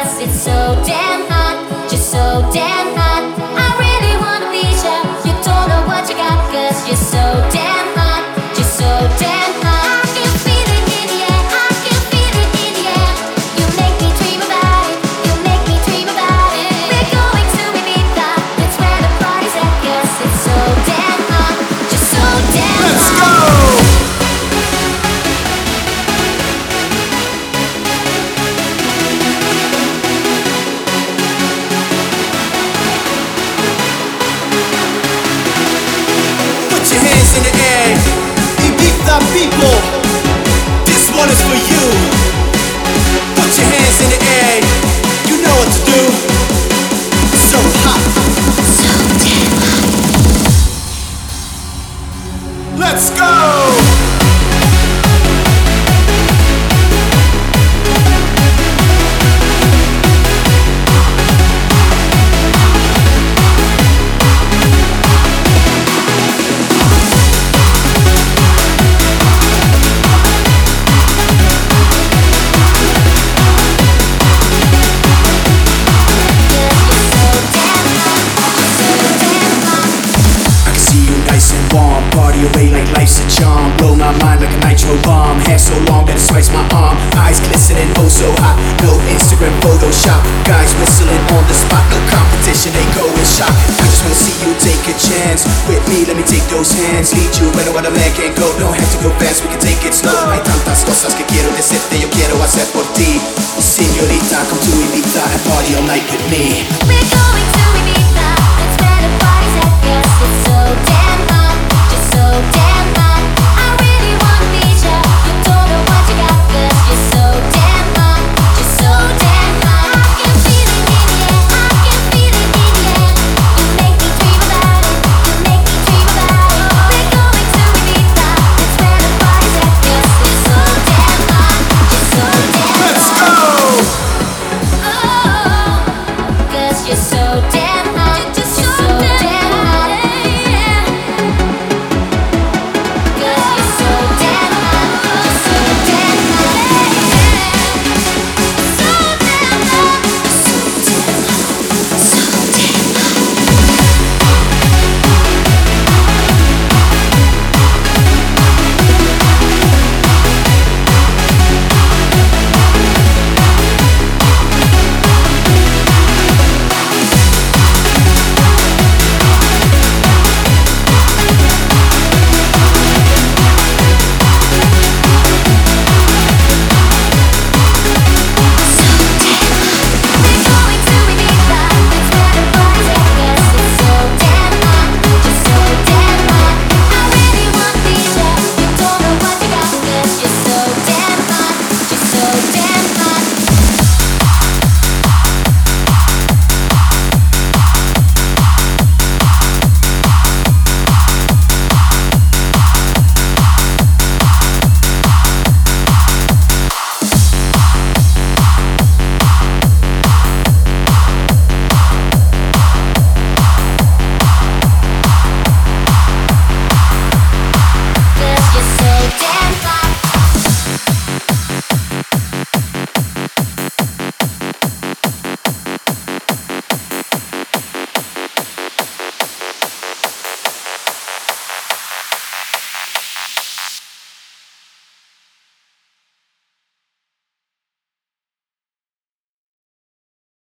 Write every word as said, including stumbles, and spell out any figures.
cause it's so damn hot, just so damn hot. I really wanna please ya, you don't know what you got, cause you're so damn hot, just so damn hot. I can feel it in the air, I can feel it in the air. You make me dream about it, you make me dream about it. We're going to Ibiza, that's where the party's at, cause it's so damn hot, just so damn hot. Let's go! Put your hands in the air, Ibiza people, this one is for you. Put your hands in the air, you know what to do. So hot, So damn hot. let's go! Party away like life's a charm. Blow my mind like a nitro bomb. Hair so long that it swipes my arm. Eyes glistening, oh so hot. No Instagram Photoshop. Guys whistling on the spot. No competition, they go in shock. I just wanna see you take a chance with me, let me take those hands. Lead you where no other man can go. Don't have to go fast, we can take it slow. Hay tantas cosas que quiero decirte. Yo quiero hacer por ti. Señorita, come to Ibiza and party all night with me. We're going to Ibiza, that's where the party's at, cause it's so damn hot, just so damn